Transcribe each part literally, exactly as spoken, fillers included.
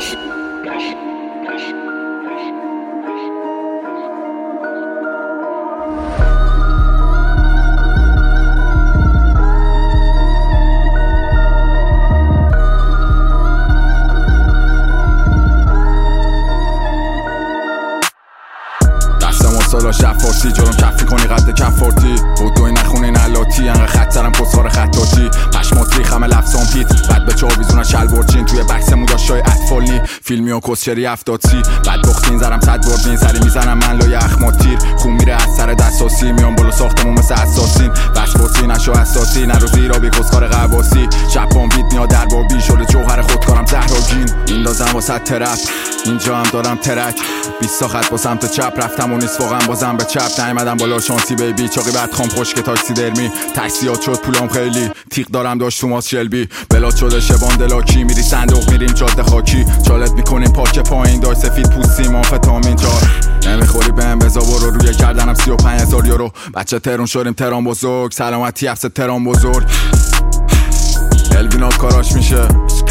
سالا شفارسی جرم کفی کنی قد کفارتی بودوی نخونی نلاتی انقه خط سرم کسخار خطاتی پشمات ریخم لفظان پیت بعد به چا بیزونن شلوارچین توی بکسمون داشت شای اطفالنی فیلمی و کسچری افتادسی بعد بختین زرم صد بردین سری میزنم من لای اخمات تیر خون میره از سر دستاسی میان بالا ساختمون مثل اساسین بسپاسی نشو اساسی نرو زیرا بی کسخار قواسی شبان بیت میاد در بابی شده جوهر خودکارم زهراگین این دازم واسه ترپ اینجا هم دارم ترک بیست تا خط با سمت چپ رفتم و نیست واقعا بازم به چپ نیومدم بالا شانسی بیبی چاقی بعد خام خشک تاکسی درمی تاکسیات شد پولام خیلی تیغ دارم داشت توماس شلبی بلاد شده شبان دلاکی میری صندوق میریم جاده خاکی چالت میکنیم پاک پایین دای سفید پوستی مافتامین چار نمیخوری بهم بزا برو روی کردنم سی و پنج هزار یورو بچه ترون شدیم تران بزرگ سلامتی افس تران بزرگ الوینا کاراش میشه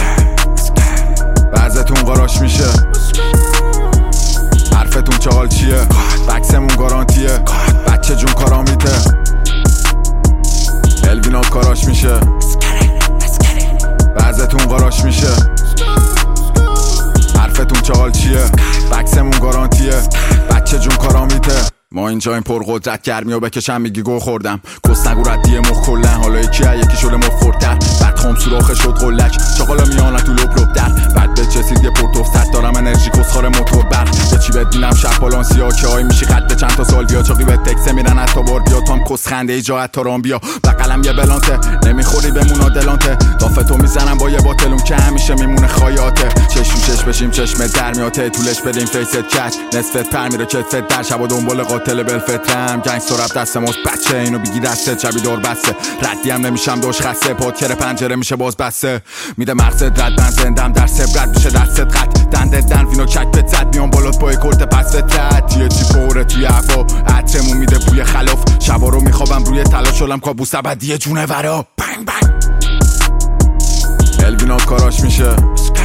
بعضتون قاراش میشه حرفتون چال چیه بکسمون گارانتیه بچه جون کارامیته الوینا کاراش میشه بعضتون قاراش میشه حرفتون چال چیه بکسمون گارانتیه بچه جون کارامیته ما اینجا این پر قدرت گرمی و بکشم میگی گو خوردم کس نگو ردیه مخ کلن حالا یکی یکی شده مفردتر بعد خام سوراخه شد قلک چاقالا میانه تو لب لب در بعد به چسید یه پورتوفت دارم انرژی کسخار موتور برق به چی بدینم شب بالانسیا که های میشی خط چند تا سال بیا چاقی به تکسه میرن حتی بار بیا تو هم کس خنده ای جا حتی رام بیا بقلم یه بلانته نمیخوری بمونا دلانته دافتو میزنم با یه باتلون که همیشه میمونه خایاته چشم چش بشیم چشم در میاته طولش بدیم فیست کچ نصفت پر میره کتفت در شب دنبال قاتل بلفترم گنگستر رفت دست ماست بچه اینو بگی دسته چبی دار بسته ردی هم نمیشم داشت خسته پادکر پنجره میشه باز بسته میده مغزت رد من زندم در سبرت میشه دستت قد دندت دن وینو کک بت زد میان بالات پای کلت پس فترت یه چی پوره توی هوا عطرمون میده بوی خلاف شبا رو میخوابم روی تلا شلم کابوس ابدی جونه ورا بنگ بنگ الوینا کاراش میشه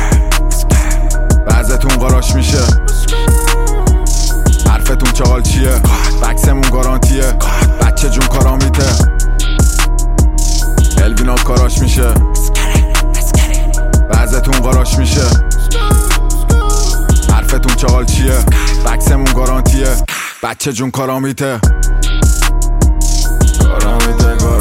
بعضتون قاراش میشه حرفتون چال چیه بکسمون گارانتیه بچه جون کارامیته الوینا کاراش میشه بعضتون قاراش میشه حرفتون چال چیه بکسمون گارانتیه بچه جون کارامیته کارامیته